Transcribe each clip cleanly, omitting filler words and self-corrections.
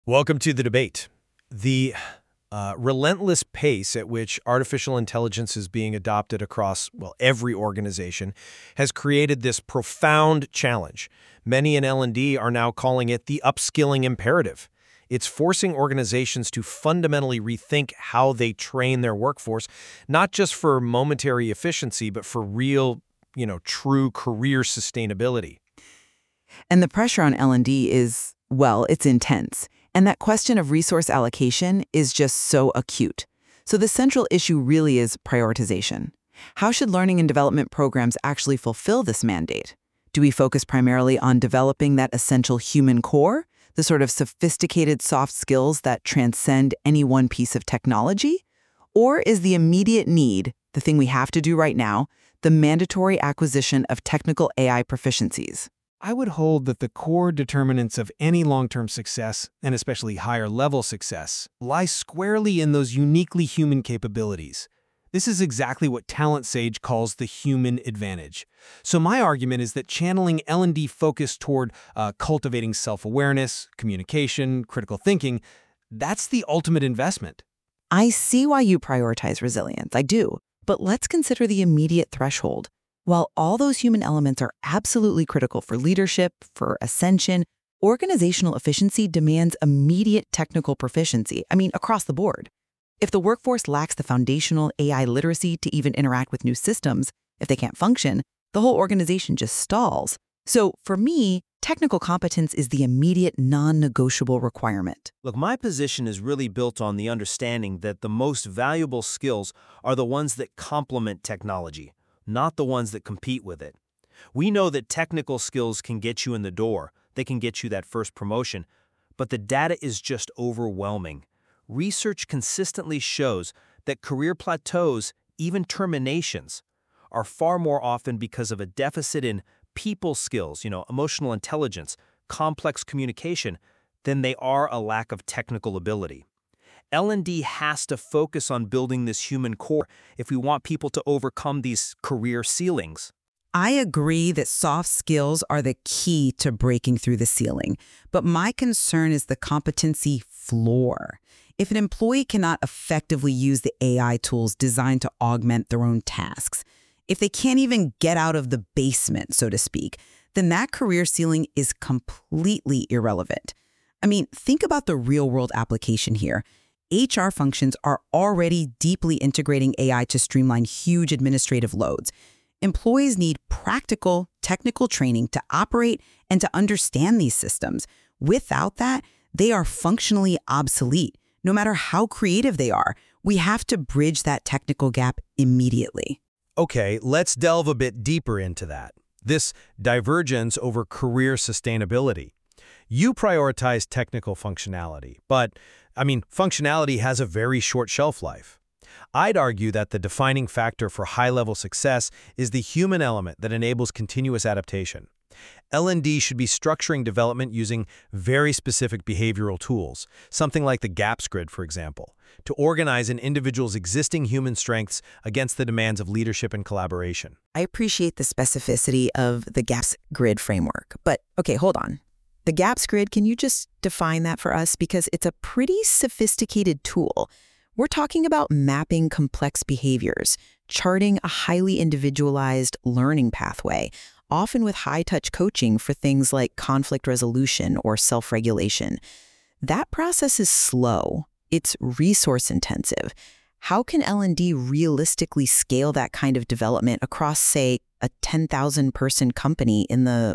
Welcome to the debate. The relentless pace at which artificial intelligence is being adopted across, well, every organization has created this profound challenge. Many in L&D are now calling it the upskilling imperative. It's forcing organizations to fundamentally rethink how they train their workforce, not just for momentary efficiency, but for real, true career sustainability. And the pressure on L&D is, well, it's intense. And that question of resource allocation is just so acute. So the central issue really is prioritization. How should learning and development programs actually fulfill this mandate? Do we focus primarily on developing that essential human core, the sort of sophisticated soft skills that transcend any one piece of technology? Or is the immediate need, the thing we have to do right now, the mandatory acquisition of technical AI proficiencies? I would hold that the core determinants of any long-term success, and especially higher-level success, lie squarely in those uniquely human capabilities. This is exactly what Talent Sage calls the human advantage. So my argument is that channeling L&D focus toward cultivating self-awareness, communication, critical thinking, that's the ultimate investment. I see why you prioritize resilience, I do. But let's consider the immediate threshold. While all those human elements are absolutely critical for leadership, for ascension, organizational efficiency demands immediate technical proficiency, across the board. If the workforce lacks the foundational AI literacy to even interact with new systems, if they can't function, the whole organization just stalls. So for me, technical competence is the immediate non-negotiable requirement. Look, my position is really built on the understanding that the most valuable skills are the ones that complement technology, not the ones that compete with it. We know that technical skills can get you in the door, they can get you that first promotion, but the data is just overwhelming. Research consistently shows that career plateaus, even terminations, are far more often because of a deficit in people skills, emotional intelligence, complex communication, than they are a lack of technical ability. L&D has to focus on building this human core if we want people to overcome these career ceilings. I agree that soft skills are the key to breaking through the ceiling, but my concern is the competency floor. If an employee cannot effectively use the AI tools designed to augment their own tasks, if they can't even get out of the basement, so to speak, then that career ceiling is completely irrelevant. Think about the real-world application here. HR functions are already deeply integrating AI to streamline huge administrative loads. Employees need practical, technical training to operate and to understand these systems. Without that, they are functionally obsolete. No matter how creative they are, we have to bridge that technical gap immediately. Okay, let's delve a bit deeper into that. This divergence over career sustainability. You prioritize technical functionality, but functionality has a very short shelf life. I'd argue that the defining factor for high-level success is the human element that enables continuous adaptation. L&D should be structuring development using very specific behavioral tools, something like the GAPS grid, for example, to organize an individual's existing human strengths against the demands of leadership and collaboration. I appreciate the specificity of the GAPS grid framework, but okay, hold on. The GAPS grid, can you just define that for us? Because it's a pretty sophisticated tool. We're talking about mapping complex behaviors, charting a highly individualized learning pathway, often with high-touch coaching for things like conflict resolution or self-regulation. That process is slow. It's resource-intensive. How can L&D realistically scale that kind of development across, say, a 10,000-person company in the,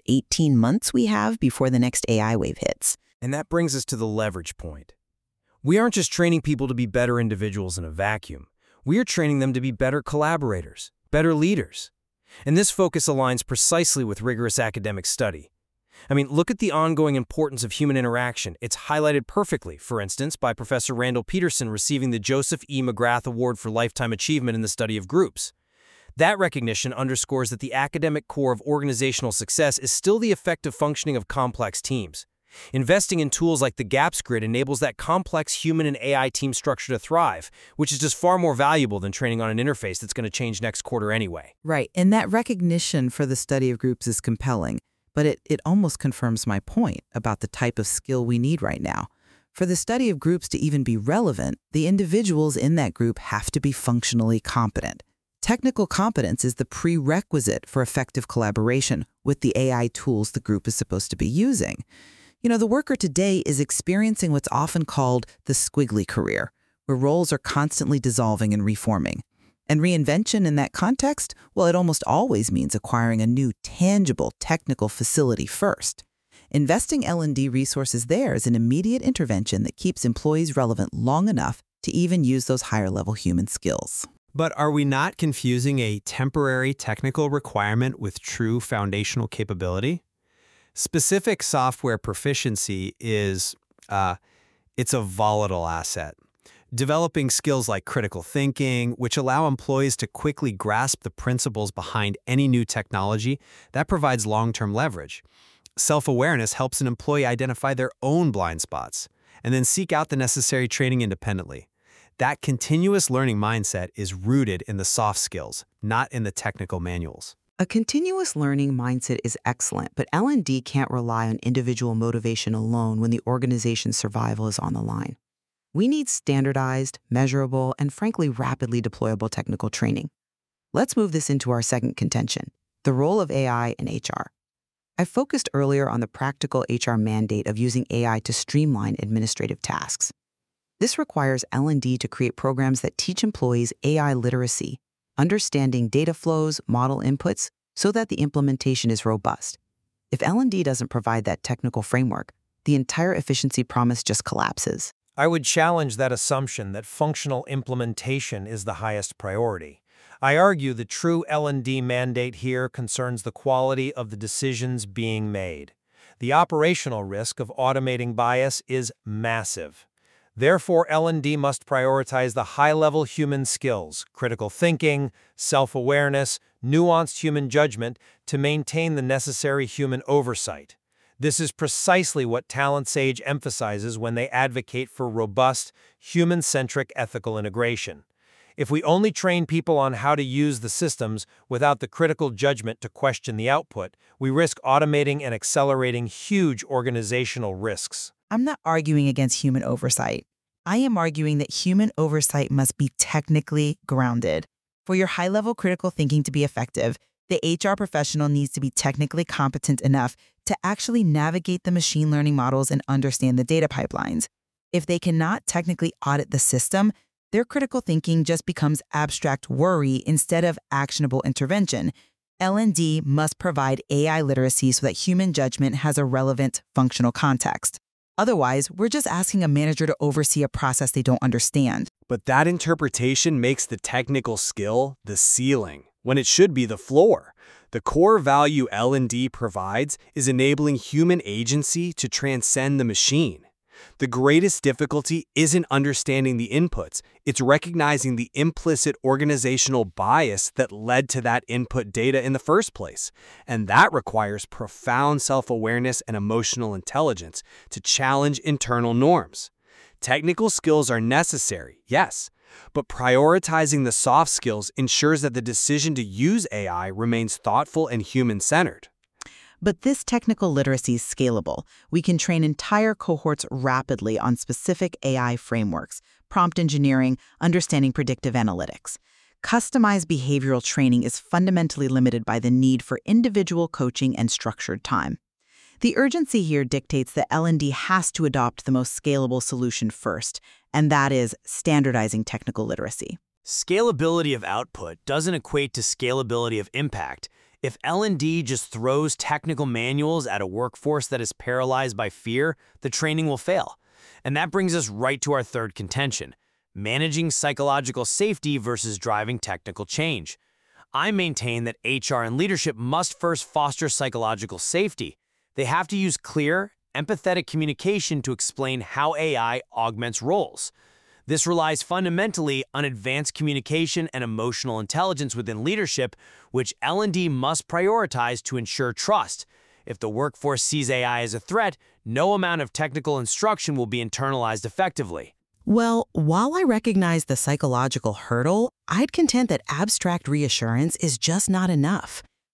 18 months we have before the next AI wave hits? And that brings us to the leverage point. We aren't just training people to be better individuals in a vacuum. We are training them to be better collaborators, better leaders. And this focus aligns precisely with rigorous academic study. Look at the ongoing importance of human interaction. It's highlighted perfectly, for instance, by Professor Randall Peterson receiving the Joseph E. McGrath Award for Lifetime Achievement in the study of groups. That recognition underscores that the academic core of organizational success is still the effective functioning of complex teams. Investing in tools like the GAPS grid enables that complex human and AI team structure to thrive, which is just far more valuable than training on an interface that's going to change next quarter anyway. Right, and that recognition for the study of groups is compelling. but it almost confirms my point about the type of skill we need right now. For the study of groups to even be relevant, the individuals in that group have to be functionally competent. Technical competence is the prerequisite for effective collaboration with the AI tools the group is supposed to be using. The worker today is experiencing what's often called the squiggly career, where roles are constantly dissolving and reforming. And reinvention in that context, well, it almost always means acquiring a new, tangible technical facility first. Investing L&D resources there is an immediate intervention that keeps employees relevant long enough to even use those higher-level human skills. But are we not confusing a temporary technical requirement with true foundational capability? Specific software proficiency is, it's a volatile asset. Developing skills like critical thinking, which allow employees to quickly grasp the principles behind any new technology, that provides long-term leverage. Self-awareness helps an employee identify their own blind spots and then seek out the necessary training independently. That continuous learning mindset is rooted in the soft skills, not in the technical manuals. A continuous learning mindset is excellent, but L&D can't rely on individual motivation alone when the organization's survival is on the line. We need standardized, measurable, and frankly, rapidly deployable technical training. Let's move this into our second contention, the role of AI in HR. I focused earlier on the practical HR mandate of using AI to streamline administrative tasks. This requires L&D to create programs that teach employees AI literacy, understanding data flows, model inputs, so that the implementation is robust. If L&D doesn't provide that technical framework, the entire efficiency promise just collapses. I would challenge that assumption that functional implementation is the highest priority. I argue the true L&D mandate here concerns the quality of the decisions being made. The operational risk of automating bias is massive. Therefore, L&D must prioritize the high-level human skills, critical thinking, self-awareness, nuanced human judgment to maintain the necessary human oversight. This is precisely what Talent Sage emphasizes when they advocate for robust, human-centric ethical integration. If we only train people on how to use the systems without the critical judgment to question the output, we risk automating and accelerating huge organizational risks. I'm not arguing against human oversight. I am arguing that human oversight must be technically grounded. For your high-level critical thinking to be effective, the HR professional needs to be technically competent enough to actually navigate the machine learning models and understand the data pipelines. If they cannot technically audit the system, their critical thinking just becomes abstract worry instead of actionable intervention. L&D must provide AI literacy so that human judgment has a relevant functional context. Otherwise, we're just asking a manager to oversee a process they don't understand. But that interpretation makes the technical skill the ceiling, when it should be the floor. The core value L&D provides is enabling human agency to transcend the machine. The greatest difficulty isn't understanding the inputs, it's recognizing the implicit organizational bias that led to that input data in the first place. And that requires profound self-awareness and emotional intelligence to challenge internal norms. Technical skills are necessary, yes, but prioritizing the soft skills ensures that the decision to use AI remains thoughtful and human-centered. But this technical literacy is scalable. We can train entire cohorts rapidly on specific AI frameworks, prompt engineering, understanding predictive analytics. Customized behavioral training is fundamentally limited by the need for individual coaching and structured time. The urgency here dictates that L&D has to adopt the most scalable solution first, and that is standardizing technical literacy. Scalability of output doesn't equate to scalability of impact. If L&D just throws technical manuals at a workforce that is paralyzed by fear, the training will fail. And that brings us right to our third contention, managing psychological safety versus driving technical change. I maintain that HR and leadership must first foster psychological safety. They have to use clear, empathetic communication to explain how AI augments roles. This relies fundamentally on advanced communication and emotional intelligence within leadership, which L&D must prioritize to ensure trust. If the workforce sees AI as a threat, no amount of technical instruction will be internalized effectively. Well, while I recognize the psychological hurdle, I'd contend that abstract reassurance is just not enough.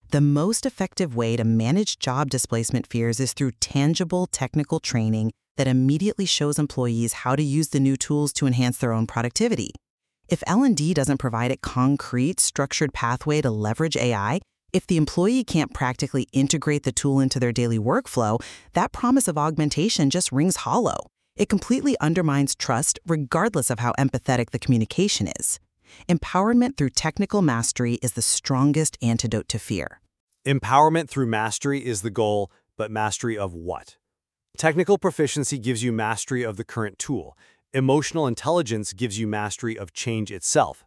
The most effective way to manage job displacement fears is through tangible technical training that immediately shows employees how to use the new tools to enhance their own productivity. If L&D doesn't provide a concrete, structured pathway to leverage AI, if the employee can't practically integrate the tool into their daily workflow, that promise of augmentation just rings hollow. It completely undermines trust regardless of how empathetic the communication is. Empowerment through technical mastery is the strongest antidote to fear. Empowerment through mastery is the goal, but mastery of what? Technical proficiency gives you mastery of the current tool. Emotional intelligence gives you mastery of change itself.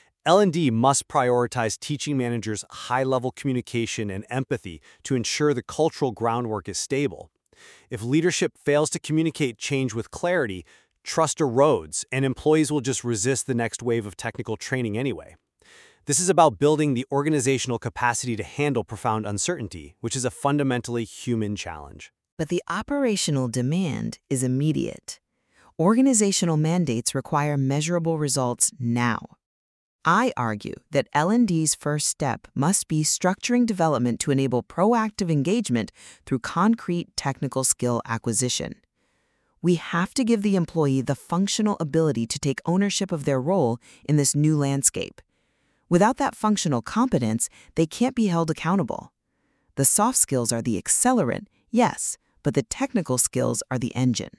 L&D must prioritize teaching managers high-level communication and empathy to ensure the cultural groundwork is stable. If leadership fails to communicate change with clarity, trust erodes, and employees will just resist the next wave of technical training anyway. This is about building the organizational capacity to handle profound uncertainty, which is a fundamentally human challenge. But the operational demand is immediate. Organizational mandates require measurable results now. I argue that L&D's first step must be structuring development to enable proactive engagement through concrete technical skill acquisition. We have to give the employee the functional ability to take ownership of their role in this new landscape. Without that functional competence, they can't be held accountable. The soft skills are the accelerant, yes, but the technical skills are the engine.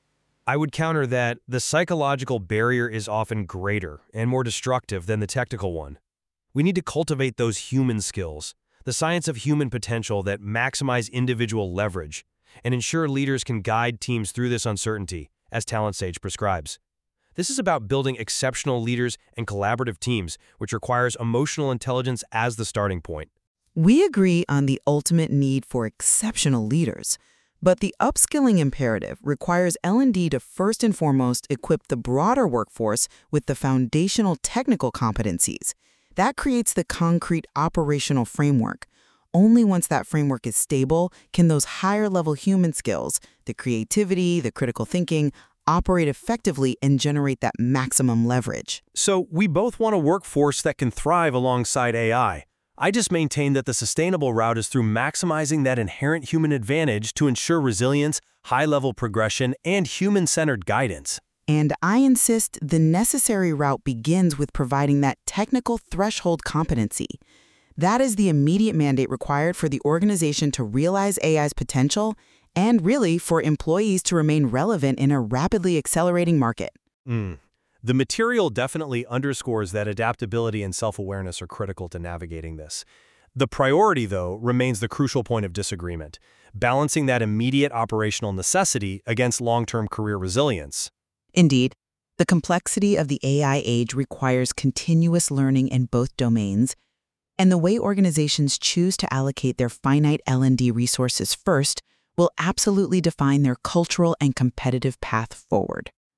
I would counter that the psychological barrier is often greater and more destructive than the technical one. We need to cultivate those human skills, the science of human potential that maximize individual leverage, and ensure leaders can guide teams through this uncertainty, as TalentSage prescribes. This is about building exceptional leaders and collaborative teams, which requires emotional intelligence as the starting point. We agree on the ultimate need for exceptional leaders, but the upskilling imperative requires L&D to first and foremost equip the broader workforce with the foundational technical competencies. That creates the concrete operational framework. Only once that framework is stable can those higher-level human skills, the creativity, the critical thinking, operate effectively and generate that maximum leverage. So we both want a workforce that can thrive alongside AI. I just maintain that the sustainable route is through maximizing that inherent human advantage to ensure resilience, high-level progression, and human-centered guidance. And I insist the necessary route begins with providing that technical threshold competency. That is the immediate mandate required for the organization to realize AI's potential and really for employees to remain relevant in a rapidly accelerating market. The material definitely underscores that adaptability and self-awareness are critical to navigating this. The priority, though, remains the crucial point of disagreement, balancing that immediate operational necessity against long-term career resilience. Indeed, the complexity of the AI age requires continuous learning in both domains, and the way organizations choose to allocate their finite L&D resources first will absolutely define their cultural and competitive path forward.